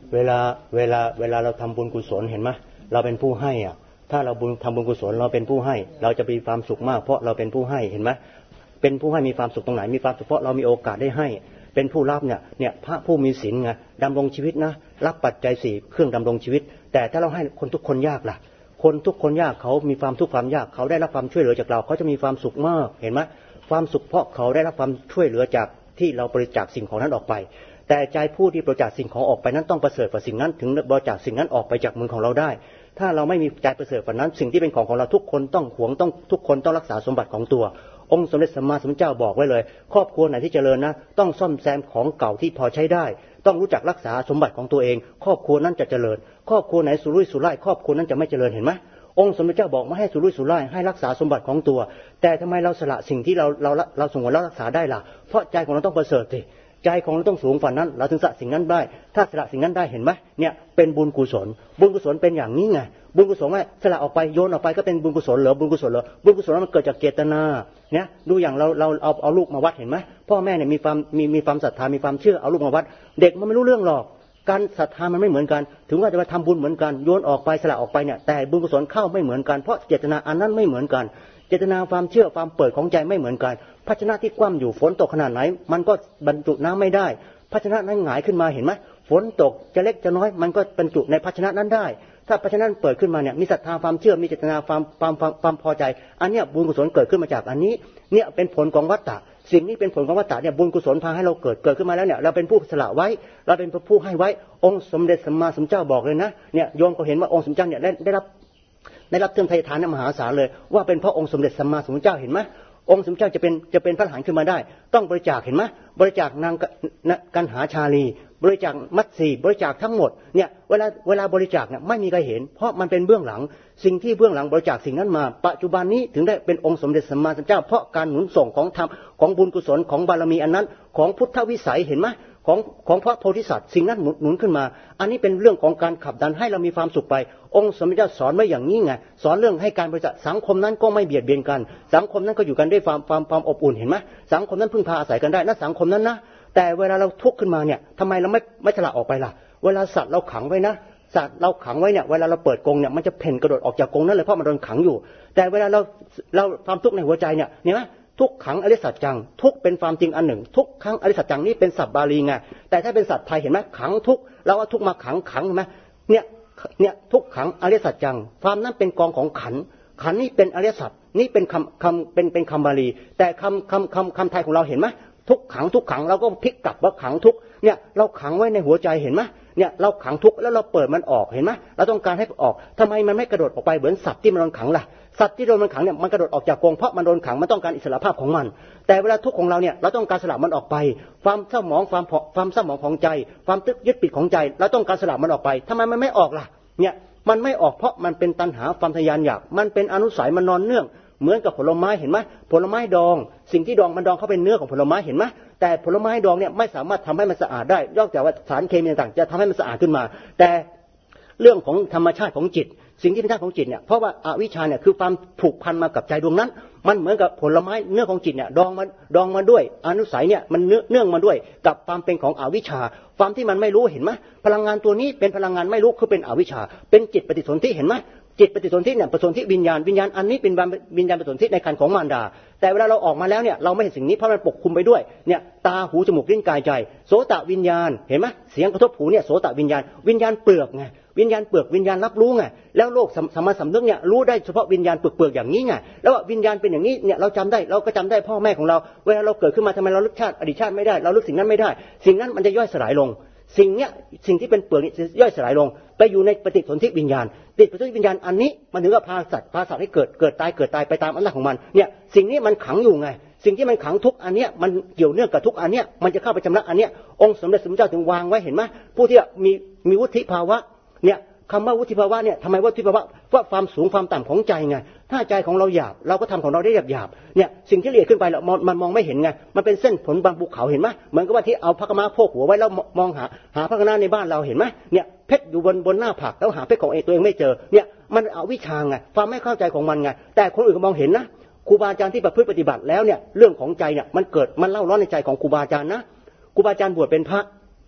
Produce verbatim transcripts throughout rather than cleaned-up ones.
เวลาเวลาเวลาเราทำบุญกุศลเห็นไหมเราเป็นผู้ให้อ่ะถ้าเราบุญทำบุญกุศลเราเป็นผู้ให้เราจะมีความสุขมากเพราะเราเป็นผู้ให้เห็นไหมเป็นผู้ให้มีความสุขตรงไหนมีความสุขเพราะเรามีโอกาสได้ให้เป็นผู้รับเนี่ยเนี่ยพระผู้มีศีลไงดำรงชีวิตนะรับปัจจัยสี่เครื่องดำรงชีวิตแต่ถ้าเราให้คนทุกคนยากล่ะคนทุกคนยากเขามีความทุกข์ความยากเขาได้รับความช่วยเหลือจากเราเขาจะมีความสุขมากเห็นไหมความสุขเพราะเขาได้รับความช่วยเหลือจากที่เราบริจาคสิ่งของนั้นออกไปแต่ใจผู้ที่บริจาคสิ่งของออกไปนั้นต้องประเสริฐกว่าสิ่งนั้นถึงบริจาคสิ่งนั้นออกไปจากมือของเราได้ถ้าเราไม่มีใจประเสริฐกว่านั้นสิ่งที่เป็นของของเราทุกคนต้องหวงต้องทุกคนต้องรักษาสมบัติของตัวองค์สมเด็จสัมมาสัมพุทธเจ้าบอกไว้เลยครอบครัวไหนที่เจริญนะต้องซ่อมแซมของเก่าที่พอใช้ได้ต้องรู้จักรักษาสมบัติของตัวเองครอบครัวนั้นจะเจริญครอบครัวไหนสุรุ่ยสุร่ายครอบครัวนั้นจะไม่เจริญเห็นไหมองค์สมเด็จเจ้าบอกไม่ให้สุรุ่ยสุร่ายให้รักษาสมบัติของตัวแต่ทำไมเราสละสิ่งที่เราเราเราสงวนแล้วรักษาได้ล่ะเพราะใจของเราต้องประเสริฐสิใจของเราต้องสูงกว่านั้นเราถึงสละสิ่งนั้นได้ถ้าสละสิ่งนั้นได้เห็นไหมเนี่ยเป็นบุญกุศลบุญกุศลเป็นอย่างนี้ไงบุญกุศลว่าสละออกไปโยนออกไปก็เป็นบุญกุศลเหรอบุญกุศลเหรอบุญกุศลมันเกิดจากเจตนาเนี่ยดูอย่างเราเราเอาเอาลูกมาวัดเห็นไหมพ่อแม่เนี่ยมีความมีมีความศรัทธามีความเชื่อเอาลูกมาวัดเด็กมันไม่รู้เรื่องหรอกการศรัทธามันไม่เหมือนกันถึงว่าจะมาทำบุญเหมือนกันโยนออกไปสละออกไปเนี่ยแต่บุญกุศลเข้าไม่เหมือนกันเพราะเจตนาอันนั้นไม่เหมือนกันเจตนาความเชื่อความเปิดของใจไม่เหมือนกันภาชนะที่คว่ำอยู่ฝนตกขนาดไหนมันก็บรรจุน้ำไม่ได้ภาชนะนั้นหงายขึ้นมาเห็นไหมฝนตกจะเล็กจะน้อยมันก็บรรจุในภาชนะนั้นได้ถ้าภาชนะเปิดขึ้นมาเนี่ยมีศรัทธาความเชื่อมีเจตนาความความความพอใจอันเนี้ยบุญกุศลเกิดขึ้นมาจากอันนี้เนี่ยเป็นผลของวัฏฏะสิ่งนี้เป็นผลของวัฏฏะเนี่ยบุญกุศลพาให้เราเกิดเกิดขึ้นมาแล้วเนี่ยเราเป็นผู้สละไว้เราเป็นผู้ให้ไว้องค์สมเด็จสัมมาสัมพุทธเจ้าบอกเลยนะเนี่ยโยมก็เห็นว่าองค์สมเด็จเจ้าเนี่ยได้ได้รับได้รับเทื่องไทยทานมหาศาลเลยว่าเป็นเพราะองค์สมเด็จสัมมาสัมพุทธเจ้าเห็นไหมองค์สมเด็จเจ้าจะเป็นจะเป็นพระอรหันต์ขึ้นมาได้ต้องบริจาคเห็นไหมบริจาคนางกันหาชาลีบริจาคมัตสีบริจาคทั้งหมดเนี่ยเวลาเวลาบริจาคเนี่ยไม่มีใครเห็นเพราะมันเป็นเบื้องหลังสิ่งที่เบื้องหลังบริจาคสิ่งนั้นมาปัจจุบันนี้ถึงได้เป็นองค์สมเด็จสัมมาสัมพุทธเจ้าเพราะการหนุนส่งของธรรมของบุญกุศลของบารมีอันนั้นของพุทธวิสัยเห็นไหมของของพระโพธิสัตว์สิ่งนั้นหนุนขึ้นมาอันนี้เป็นเรื่องของการขับดันให้เรามีความสุขไปองค์สมเด็จเจ้าสอนไว้อย่างนี้ไงสอนเรื่องให้การบริจาคสังคมนั้นก็ไม่เบียดเบียนกันสังคมนั้นก็อยู่กันด้วยความความความอบอุ่นเห็นไหมสังคมนั้นพึ่งพาอาศัยกันได้นะสังคมนั้นนะแต่เวลาเราทุกข์ขึ้นมาเนี่ยทำไมเราไม่ไม่สละออกไปล่ะเวลาสัตว์เราขังไว้นะสัตว์เราขังไว้เนี่ยเวลาเราเปิดกรงเนี่ยมันจะเพ่นกระโดดออกจากกรงนั้นเลยเพราะมันโดนขังอยู่แต่เวลาเราเราความทุกข์ในหัวใจเนี่ยเห็นไหมทุกขังอริยสัจจังทุกเป็นความจริงอันหนึ่งทุกขังอริยสัจจังนี่เป็นศัพท์บาลีไงแต่ถ้าเป็นศัพท์ไทยเห็นไหมขังทุกเราเอาทุกมาขังขังเห็นไหมเนี่ยเนี่ยทุกขังอริยสัจจังความนั้นเป็นกองของขันขันนี่เป็นอริยสัจนี่เป็นคำคำเป็นเป็นคำบาลีแต่คำคำคำคำไทยของเราเห็นไหมทุกขังทุกขังเราก็พลิกกลับว่าขังทุกเนี่ยเราขังไว้ในหัวใจเห็นไหมเนี่ยเราขังทุกแล้วเราเปิดมันออกเห็นไหมเราต้องการให้ออกทำไมมันไม่กระโดดออกไปเหมือนสัตว์ที่มันโดนขังล่ะสัตว์ที่โดนมันขังเนี่ยมันกระโดดออกจากกรงเพราะมันโดนขังมันต้องการอิสระภาพของมันแต่เวลาทุกข์ของเราเนี่ยเราต้องการสละมันออกไปความเศร้าหมองความความเศร้าหมองของใจความตึกยึดปิดของใจเราต้องการสละมันออกไปทำไมมันไม่ออกล่ะเนี่ยมันไม่ออกเพราะมันเป็นตัณหาความทะยานอยากมันเป็นอนุสัยมันนอนเนื่องเหมือนกับผลไม้เห็นไหมผลไม้ดองสิ่งที่ดองมันดองเข้าเป็นเนื้อของผลไม้เห็นไหมแต่ผลไม้ดองเนี่ยไม่สามารถทำให้มันสะอาดได้นอกจากว่าสารเคมีต่างๆจะทำให้มันสะอาดขึ้นมาแต่เรื่องของธรรมชาติของจิตสิ่งที่เป็นธาตุของจิตเนี่ยเพราะว่าอวิชชาเนี่ยคือความผูกพันมากับใจดวงนั้นมันเหมือนกับผลไม้เนื้อของจิตเนี่ยดองมาดองมาด้วยอนุสัยเนี่ยมันเนื่องมาด้วยกับความเป็นของอวิชชาความที่มันไม่รู้เห็นไหมพลังงานตัวนี้เป็นพลังงานไม่รู้คือเป็นอวิชชาเป็นจิตปฏิสนธิเห็นไหมจิตปฏิสนธิเนี่ยปฏิสนธิวิญญาณวิญญาณอันนี้เป็นวิญญาณปฏิสนธิในครรภ์ของมารดาแต่เวลาเราออกมาแล้วเนี่ยเราไม่เห็นสิ่งนี้เพราะมันปกคลุมไปด้วยเนี่ยตาหูจมูกลิ้นกายใจโสตวิญญาณเห็นไหมเสียงกระทบหูเนี่ยโสตวิญญาณวิญญาณเปลือกไงวิญญาณเปลือกวิญญาณรับรู้ไงแล้วโลกสมสำนึกเนี่ยรู้ได้เฉพาะวิญญาณเปลือกๆอย่างนี้ไงแล้ววิญญาณเป็นอย่างนี้เนี่ยเราจำได้เราก็จำได้พ่อแม่ของเราเวลาเราเกิดขึ้นมาทำไมเราลึกชาติอดีตชาติไม่ได้เราลึกสิ่งนั้นไม่ได้สิ่งนั้นมันจะย่อยสลายลงสิ่งเนี้ยสิ่งที่เป็นเปลือกนี่จะย่อยสลายลงไปอยู่ในปฏิสนธิวิญญาณติดปฏิสนธิวิญญาณอันนี้มันถึงกับพาสัตว์พาสัตว์ให้เกิดเกิดตายเกิดตายไปตามอำนาจของมันเนี่ยสิ่งนี้มันขังอยู่ไงสิ่งที่มันขังทุกอันเนี้ยมันเกี่ยวเนื่องกับทุกอันเนี้ยมันจะเข้าไปชำระอันเนี้ยองค์สมเด็จสมเด็จเจ้าถึงวางไว้เห็นไหมผู้ที่มีมีวุฒิภาวะเนี่ยคำว่าวุฒิภาวะเนี่ยทำไมวุฒิภาวะว่าความสูงความต่ำของใจไงถ้าใจของเราหยาบเราก็ทำของเราได้หยาบหยาบเนี่ยสิ่งที่ละเอียดขึ้นไปเรามันมองไม่เห็นไงมันเป็นเส้นผลบางภูเขาเห็นไหมเหมือนกับว่าที่เอาพระกมาโพกหัวไว้แล้วมองหาหาพระกมาในบ้านเราเห็นไหมเนี่ยเพชรอยู่บนบนหน้าผากแล้วหาเพชรของเองตัวเองไม่เจอเนี่ยมันเอาวิชาไงความไม่เข้าใจของมันไงแต่คนอื่นก็มองเห็นนะครูบาอาจารย์ที่ประพฤติปฏิบัติแล้วเนี่ยเรื่องของใจเนี่ยมันเกิดมันเล่าร้อนในใจของครูบาอาจารย์นะครูบาอาจารย์บวชเป็นพระ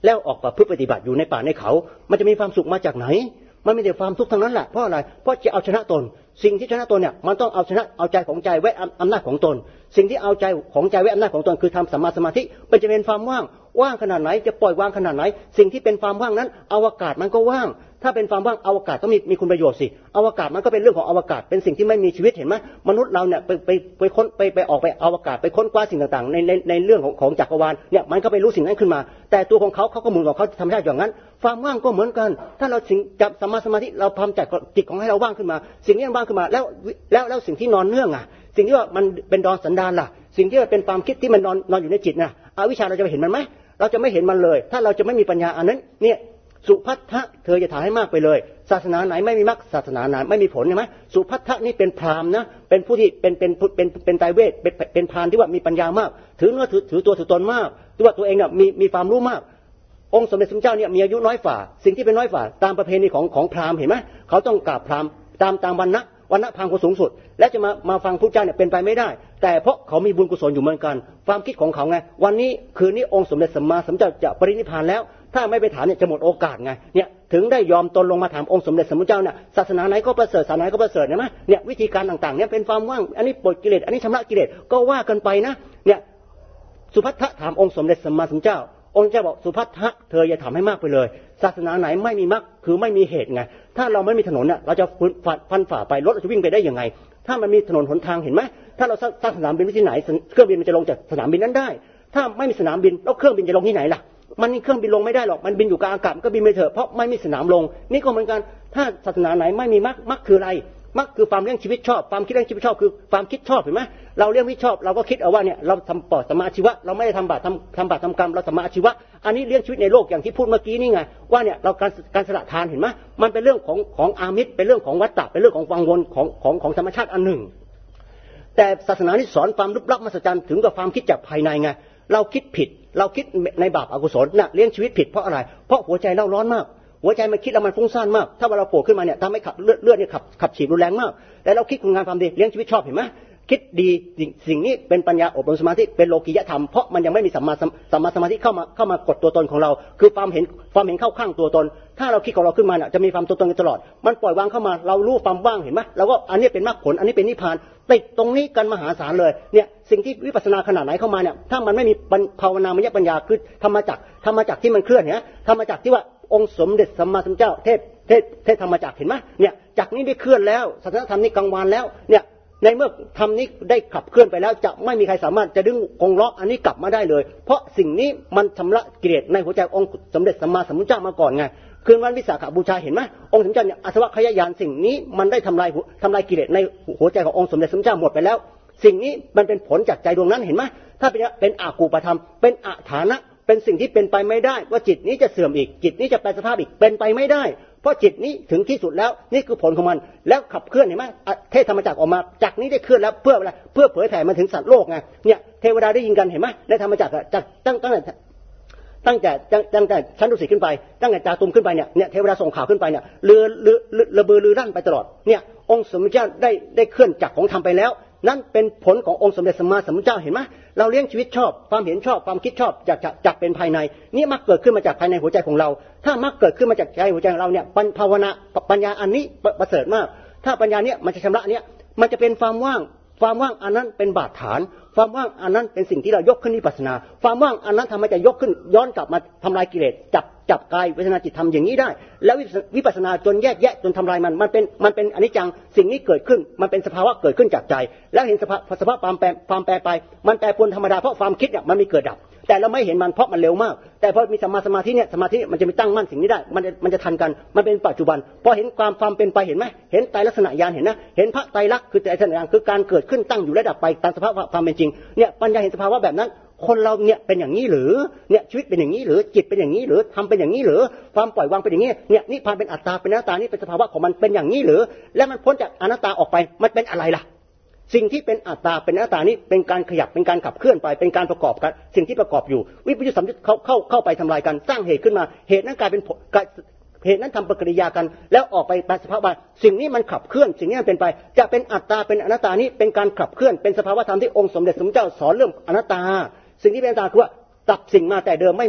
แล้วออกประพฤติปฏิบัติอยู่ในป่าในเขามันจะมีความสุขมาจากไหนมันไม่ได้ความทุกข์ทั้งนั้นแหละเพราะอะไรเพราะจะเอาชนะตนสิ่งที่ชนะตนเนี่ยมันต้องเอาชนะเอาใจของใจไว้อำนาจของตนสิ่งที่เอาใจของใจไว้อำนาจของตนคือทำสัมมาสมาธิมันจะเป็นความว่างว่างขนาดไหนจะปล่อยวางขนาดไหนสิ่งที่เป็นความว่างนั้นอวกาศมันก็ว่างถ้าเป็นความว่างอวกาศต้องมีมีคุณประโยชน์สิอวกาศมันก็เป็นเรื่องของอวกาศเป็นสิ่งที่ไม่มีชีวิตเห็นไหมมนุษย์เราเนี่ยไปไปไปค้นไปไปออกไปอวกาศไปค้นคว้าสิ่งต่างๆในในในเรื่องของของจักรวาลเนี่ยมันก็ไปรู้สิ่งนั้นขึ้นมาแต่ตัวของเขาเขาก็หมุนของเขาธรรมชาติอย่างนั้นความว่างก็เหมือนกันถ้าเราสิ่งจับสัมมาสมาธิเราทำจากจิตของให้เราว่างขึ้นมาสิ่งนี้ว่างขึ้นมาแล้วแล้วแล้วสิ่งที่นอนเนื่องอ่ะสิ่งที่ว่ามันเป็นดอนสันดานล่ะสิ่งที่เป็นความคิดที่มันนอนนอนอยู่ในจิตน่ะอวิชชาเราจะไปเห็นมันไหมเราจะไม่เห็นมันเลยถ้าเราจะไม่มีปัญญาอันนั้นเนี่ยสุภัททะเธอจะถ่ายให้มากไปเลยศาสนาไหนไม่มีมรรคศาสนาไหนไม่มีผลใช่ไหมสุภัททะนี่เป็นพราหมณ์นะเป็นผู้ที่เป็นเป็นเป็นเป็นไตรเวทเป็นเป็นพรานที่ว่ามีปัญญามากถือเนื้อถือถือตัวถือตนมากที่ว่าตัวเองเนี่ยมีมีความรู้มากองค์สมเด็จสมเด็จเจ้าเนี่ยมีอายุน้อยฝ่าสิ่งที่เป็นน้อยฝ่าตามประเพณีของของพราหมณ์เห็นไหมเขาต้องกราบพราหมณ์ตามตามวรรณะวรรณะพราหมณ์คนสูงสุดและจะมามาฟังพระเจ้าเนี่ยเป็นไปไม่ได้แต่เพราะเขามีบุญกุศลอยู่เหมือนกันความคิดของเขาไงวันนี้คืนนี้องค์สมเด็จสัมมาสัมพุทธเจ้าจะปรินิพพานแล้วถ้าไม่ไปถามเนี่ยจะหมดโอกาสไงเนี่ยถึงได้ยอมตนลงมาถามองค์สมเด็จสัมพุทธเจ้าเนี่ยศาสนาไหนก็ประเสริฐศาสนาไหนก็ประเสริฐใช่ไหมเนี่ยวิธีการต่างๆเนี่ยเป็นความว่างอันนี้ปลดกิเลสอันนี้ชำระกิเลสก็ว่ากันไปนะเนี่ยสุภัททะถามองค์สมเด็จสัมมาสัมพุทธเจ้าองค์เจ้าบอกสุภัททะเธออย่าทำให้มากไปเลยศาสนาไหนไม่มีมรรคคือไม่มีเหตุไงถ้าเราไม่มีถนนเนี่ยเราจะฟันฝ่าไปรถเราจะวิ่งไปได้ยังไงถ้ามันมีถนนหนทางเห็นไหมถ้าเราสร้างสนามบินที่ไหนเครื่องบินมันจะลงจากสนามบินนั้นได้ถ้าไม่มีสนามบินแล้วเครื่องบินจะลงที่ไหนล่ะมันเครื่องบินลงไม่ได้หรอกมันบินอยู่กลางอากาศก็บินไปเถอะเพราะไม่มีสนามลงนี่ก็เหมือนกันถ้าศาสนาไหนไม่มีมรรคมรรคคืออะไรมรรคคือความเลี้ยงชีวิตชอบความคิดเลี้ยงชีวิตชอบคือความคิดชอบเห็นไหมเราเลี้ยงชีวิตชอบเราก็คิดเอาว่าเนี่ยเราทำปอดสมาชีวะเราไม่ได้ทำบาปทำทำบาปทำกรรมเราสมาชีวะอันนี้เลี้ยงชีวิตในโลกอย่างที่พูดเมื่อกี้นี่ไงว่าเนี่ยเราการการสละทานเห็นไหมมันเป็นเรื่องของของอามิตรเป็นเรื่องของวัฏฏะเป็นเรื่องของวังวนของของของธรรมชาติอันหนึ่งแต่ศาสนาที่สอนความลึกลับมหัศจรรย์ถึงกับความคิดจากภายในไงเราคิดผิดเราคิดในบาปอกุศลน่ะเลี้ยงชีวิตผิดเพราะอะไรเพราะหัวใจเราร้อนมากหัวใจมันคิดแล้วมันฟุ้งซ่านมากถ้าว่าเราโผล่ขึ้นมาเนี่ยทำให้ขับเลือดเลือดเนี่ยขับขับฉีดรุนแรงมากแต่เราคิดคุณงานความดีเลี้ยงชีวิตชอบเห็นไหมคิดดีสิ่งนี้เป็นปัญญาอบรมสมาธิเป็นโลกิยธรรมเพราะมันยังไม่มีสัมมาสัมมาสมาธิเข้ามาเข้ามากดตัวตนของเราคือความเห็นความเห็นเข้าข้างตัวตนถ้าเราคิดของเราขึ้นมาเนี่ยจะมีความตัวตนตลอดมันปล่อยวางเข้ามาเรารู้ความว่างเห็นไหมเราก็อันนี้เป็นมรรคผลอันนี้เป็นนิพพานติดตรงนี้กันมหาศาลเลยเนี่ยสิ่งที่วิปัสสนาขนาดไหนเข้ามาเนี่ยถ้ามันไม่มีภาวนามยปัญญาคือธรรมจักรธรรมจักรที่มันเคลื่อนเนี่ยธรรมจักรที่ว่าองค์สมเด็จสัมมาสัมพุทธเจ้าเทพเทพเทพธรรมจักรเห็นไหมเนี่ยจักรนี้ได้เคลื่อนแล้วศาสนธรรมนี้กังวานแล้วเนี่ยในเมื่อธรรมนี้ได้ขับเคลื่อนไปแล้วจะไม่มีใครสามารถจะดึงกงล้ออันนี้กลับมาได้เลยเพราะสิ่งนี้มันชำระกิเลสในหัวใจองค์สมเด็จสัมมาสัมพุทธเจ้ามาก่อนไงคืนวันวิสาขบูชาเห็นไหมองค์สมเด็จเนี่ยอาสวะขยายานสิ่งนี้มันได้ทำลายทำลายกิเลสในหัวใจขององค์สมเด็จสัมมาสัมพุทธเจ้าหมดไปแล้วสิ่งนี้มันเป็นผลจากใจดวงนั้นเห็นไหมถ้าเป็นเป็นอากูปธรรมเป็นอฐานะเป็นสิ่งที่เป็นไปไม่ได้ว่าจิตนี้จะเสื่อมอีกจิตนี้จะแปรสภาพอีกเป็นไปไม่ได้เพราะจิตนี้ถึงที่สุดแล้วนี่คือผลของมันแล้วขับเคลื่อนเห็นไหมเทพธรรมจักรออกมาจากนี้ได้เคลื่อนแล้วเพื่ออะไรเพื่อเผยแผ่มันถึงสัตว์โลกไงเนี่ยเทวดาได้ยินกันเห็นไหมในธรรมจักรจากตั้งตั้งแต่ตั้งแต่ตั้งแต่ชั้นดุสิตขึ้นไปตั้งแต่จาตุมขึ้นไปเนี่ยเนี่ยเทวดาส่งข่าวขึ้นไปเนี่ยเรือเรือระเบือลือรั่นไปตลอดเนี่ยองค์สมเด็จเจ้าได้ได้เคลื่อนจักรของธรรมไปแล้วนั่นเป็นผลขององค์สมเด็จสัมมาสัมพุทธเจ้าเห็นไหมเราเลี้ยงชีวิตชอบความเห็นชอบความคิดชอบจากจากเป็นภายในนี่มักเกิดขึ้นมาจากภายในหัวใจของเราถ้ามักเกิดขึ้นมาจากใจหัวใจของเราเนี่ยปัญภาวนาปัญญาอันนี้ประเสริฐมากถ้าปัญญาเนี้ยมันจะชำระเนี้ยมันจะเป็นความว่างความว่างอันนั้นเป็นบาดฐานความว่างอันนั้นเป็นสิ่งที่เรายกขึ้นวิปัสสนาความว่างอันนั้นทำให้จะยกขึ้นย้อนกลับมาทำลายกิเลสจับจับกายเวทนาจิตทำอย่างนี้ได้แล้ววิปัสสนาจนแยกแยะจนทำลายมันมันเป็นมันเป็นอนิจจังสิ่งนี้เกิดขึ้นมันเป็นสภาวะเกิดขึ้นจากใจแล้วเห็นสภาพสภาพความแปรความแปรไปมันแปรปรวนธรรมดาเพราะความคิดเนี่ยมันมีเกิดดับแต่เราไม่เห็นมันเพราะมันเร็วมากแต่พอมีสัมมาสมาธิเนี่ยสมาธิมันจะมีตั้งมั่นสิ่งนี้ได้มันจะมันจะทันกันมันเป็นปัจจุบันพอเห็นความความเป็นไปเห็นไหมเห็นไตรลักษณะญาณเห็นนะเห็นพระไตรลักษณ์คือไตรลักษณะญาณคือการเกิดขึ้นตั้งอยู่และดับไปตามสภาพความเป็นจริงเนี่ยปัญญาเห็นสภาวะแบบนั้นคนเราเนี่ยเป็นอย่างนี้หรือเนี่ยชีวิตเป็นอย่างนี้หรือจิตเป็นอย่างนี้หรือทำเป็นอย่างนี้หรือความปล่อยวางเป็นอย่างนี้เนี่ยนิพพานเป็นอัตตาเป็นอนัตตานี่เป็นสภาวะของมันเป็นอย่างนี้หรือและมันพ้นจากอนัตตาออกไปมันเป็นอะไรล่ะสิ่งที่เป็นอัตตาเป็นอนัตตานี้เป็นการขยับเป็นการขับเคลื่อนไปเป็นการประกอบกันสิ่งที่ประกอบอยู่วิปยุตสัมยุตเข้าเข้าเข้าไปทำลายกันสร้างเหตุขึ้นมาเหตุนั้นกลายเป็นเหตุนั้นทำปฏิกิริยากันแล้วออกไปเป็นสภาวะสิ่งนี้มันขับเคลื่อนสิ่งนี้มันเป็นไปจะเป็นอัตตาเป็นอนัตตานี้เป็นการขับเคลื่อนเป็นสภาวะธรรมที่องค์สมเด็จสมเด็จเจ้าสอนเรื่องอนัตตาสิ่งที่เป็นอนัตตาคือว่าตัดสิ่งมาแต่เดิมไม่มี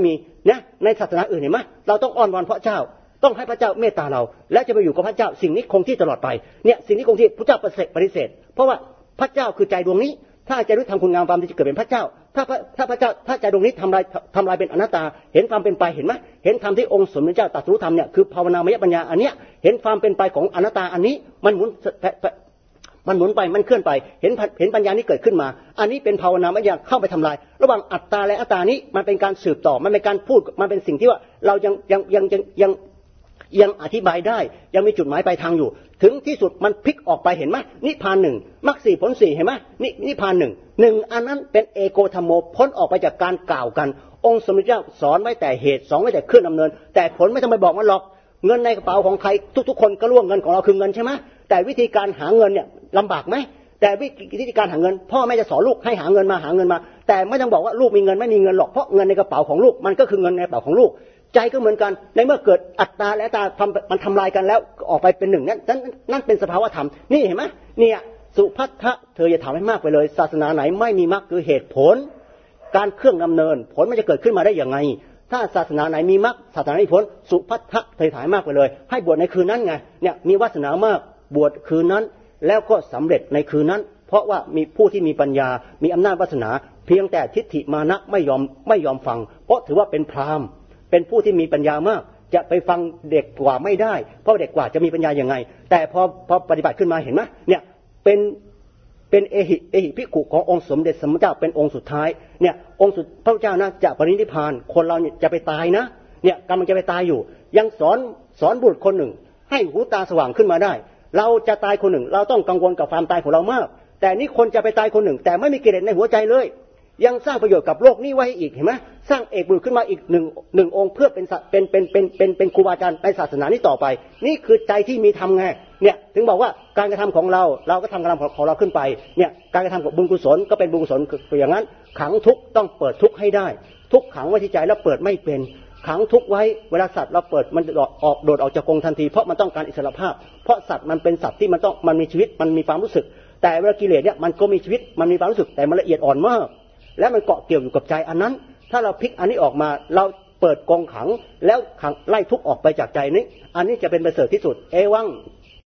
นะในศาสนาอื่นเห็นไหมเราต้องอ้อนวอนพระเจ้าต้องให้พระเจ้าเมตตาเราและจะไปอยู่กับพระเจ้าสิ่งนี้คงที่ตลอดไปเนี่ยสิ่งนี้คงที่พระเจ้าปฏิเสธเพราะว่าพระเจ้าคือใจดวงนี้ถ้าใจรู้ทำคุณงามความดีจะเกิดเป็นพระเจ้าถ้าถ้าพระเจ้าถ้าใจดวงนี้ทำลายทำลายเป็นอนัตตาเห็นความเป็นไปเห็นไหมเห็นธรรมที่องค์สมเด็จเจ้าตรัสรู้ธรรมเนี่ยคือภาวนามยปัญญาอันเนี้ยเห็นความเป็นไปของอนัตตาอันนี้มันหมุนมันหมุนไปมันเคลื่อนไปเห็นเห็นปัญญานี้เกิดขึ้นมาอันนี้เป็นภาวนามยปัญญาเข้าไปทำลายระหว่างอัตตาและอัตตานี้มันเป็นการสืบต่อมันเป็นการพูดมันเป็นสิ่งที่ว่าเรายังยังยังยังยังยังอธิบายได้ยังมีจุดหมายปลายทางอยู่ถึงที่สุดมันพลิกออกไปเห็นไหมนิพพานหนึ่งมรรคสี่ผลสี่เห็นไหมนินิพพานหนึ่งหนึ่งอันนั้นเป็นเอโกธรรมโมพ้นออกไปจากการกล่าวกันองค์สมเด็จเจ้าสอนไว้แต่เหตุสอนไว้แต่เครื่องดำเนินแต่ผลไม่ต้องไปบอกมันหรอกเงินในกระเป๋าของใครทุกๆคนก็ร่วมเงินของเราคือเงินใช่ไหมแต่วิธีการหาเงินเนี่ยลำบากไหมแต่วิธีการหาเงินพ่อแม่จะสอนลูกให้หาเงินมาหาเงินมาแต่ไม่ต้องบอกว่าลูกมีเงินไม่มีเงินหรอกเพราะเงินในกระเป๋าของลูกมันก็คือเงินในกระเป๋าของลูกใจก็เหมือนกันในเมื่อเกิดอัตตาและอัตตาทำมันทำลายกันแล้วออกไปเป็นหนึ่งนั้นนั่นนั่นเป็นสภาวะธรรมนี่เห็นไหมเนี่ยสุภัททะเธออย่าถามให้มากไปเลยศาสนาไหนไม่มีมรรคคือเหตุผลการเครื่องดำเนินผลมันจะเกิดขึ้นมาได้อย่างไงถ้าศาสนาไหนมีมรรคศาสนาไหนมีผลสุภัททะเธอถามมากไปเลยให้บวชในคืนนั้นไงเนี่ยมีวาสนามากบวชคืนนั้นแล้วก็สำเร็จในคืนนั้นเพราะว่ามีผู้ที่มีปัญญามีอำนาจวาสนาเพียงแต่ทิฏฐิมานะไม่ยอมไม่ยอมฟังเพราะถือว่าเป็นพราหมณ์เป็นผู้ที่มีปัญญามากจะไปฟังเด็กกว่าไม่ได้เพราะเด็กกว่าจะมีปัญญาอย่างไงแต่พอพอปฏิบัติขึ้นมาเห็นไหมเนี่ยเป็นเป็นเอหิเอหิภิกขุขององค์สมเด็จสมเจ้าเป็นองค์สุดท้ายเนี่ยองค์สุดพระเจ้านะจะปรินิพพานคนเราเนี่ยจะไปตายนะเนี่ยกำลังจะไปตายอยู่ยังสอนสอนบุตรคนหนึ่งให้หูตาสว่างขึ้นมาได้เราจะตายคนหนึ่งเราต้องกังวลกับความตายของเรามากแต่นี่คนจะไปตายคนหนึ่งแต่ไม่มีกิเลสในหัวใจเลยยังสร้างประโยชน์กับโลกนี้ไว้อีกเห็นไหมสร้างเอกบุรุษขึ้นมาอีกหนึ่งหนึ่งองค์เพื่อเป็นเป็นเป็นเป็นเป็นเป็นครูบาอาจารย์ในศาสนานี้ต่อไปนี่คือใจที่มีธรรมไงเนี่ยถึงบอกว่าการกระทำของเราเราก็ทำการกระทำของเราขึ้นไปเนี่ยการกระทำของบุญกุศลก็เป็นบุญกุศลคืออย่างนั้นขังทุกต้องเปิดทุกให้ได้ทุกขังไว้ที่ใจแล้วเปิดไม่เป็นขังทุกไว้เวลาสัตว์เราเปิดมันออกโดดออกจากกรงทันทีเพราะมันต้องการอิสรภาพเพราะสัตว์มันเป็นสัตว์ที่มันต้องมันมีชีวิตมันมีความรู้สึกแต่เวลากิเลสเนี่ยมันก็มีชีวิตมันมีความรู้สึกแต่มันละเอียดอ่อนมากและมันเกาะเกี่ยวอยู่กับใจอันนั้นถ้าเราพลิกอันนี้ออกมาเราเปิดกรงขังแล้วขังไล่ทุกออกไปจากใจนี้อันนี้จะเป็นประเสริฐที่สุดเอวัง